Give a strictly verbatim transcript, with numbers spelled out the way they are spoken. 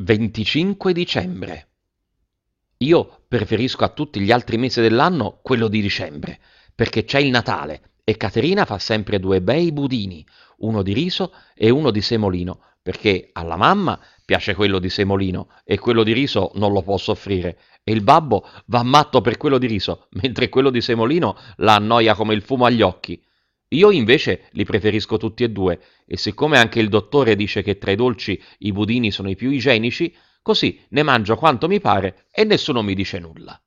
venticinque dicembre. Io preferisco a tutti gli altri mesi dell'anno quello di dicembre, perché c'è il Natale e Caterina fa sempre due bei budini, uno di riso e uno di semolino, perché alla mamma piace quello di semolino e quello di riso non lo posso offrire, e il babbo va matto per quello di riso, mentre quello di semolino la annoia come il fumo agli occhi. Io invece li preferisco tutti e due, e siccome anche il dottore dice che tra i dolci i budini sono i più igienici, così ne mangio quanto mi pare e nessuno mi dice nulla.